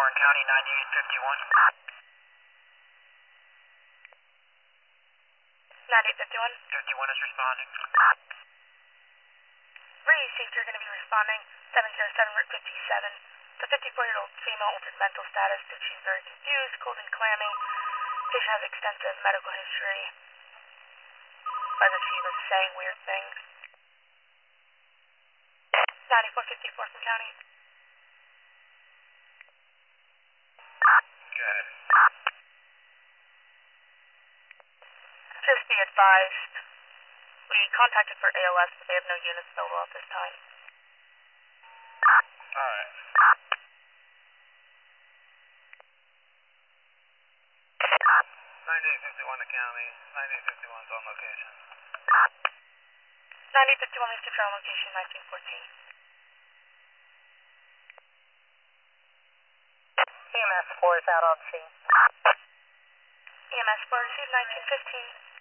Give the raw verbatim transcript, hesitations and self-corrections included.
Warren County, ninety-eight fifty-one. ninety-eight fifty-one. fifty-one is responding. Ray seems you're going to be responding. seven zero seven Route fifty-seven. The fifty-four-year-old female altered mental status that she's very confused, cold and clammy. Patient has extensive medical history. As if she was saying weird things. ninety-four fifty-four from county. Good. Just be advised. We contacted for A L S, but they have no units available at this time. Alright. ninety-eight fifty-one to county. ninety-eight fifty-one is on location. ninety-eight fifty-one leads to trial location nineteen fourteen. E M S four is out on scene. E M S four received nineteen fifteen.